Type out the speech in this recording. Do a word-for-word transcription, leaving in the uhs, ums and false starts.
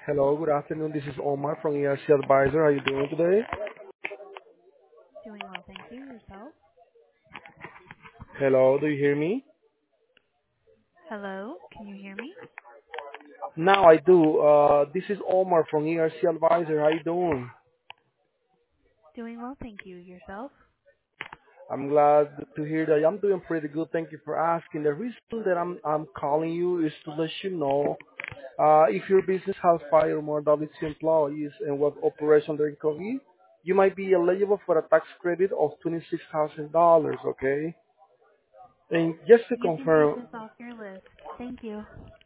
Hello, good afternoon. This is Omar from E R C Advisor. How are you doing today? Doing well, thank you. Yourself? Hello, do you hear me? Hello, can you hear me? Now I do. Uh, this is Omar from E R C Advisor. How you doing? Doing well, thank you. Yourself? I'm glad to hear that. I'm doing pretty good. Thank you for asking. The reason that I'm I'm calling you is to let you know uh, if your business has five or more W two employees and was operation during COVID, you might be eligible for a tax credit of twenty-six thousand dollars. Okay, and just to You can take confirm, this off your list. Thank you.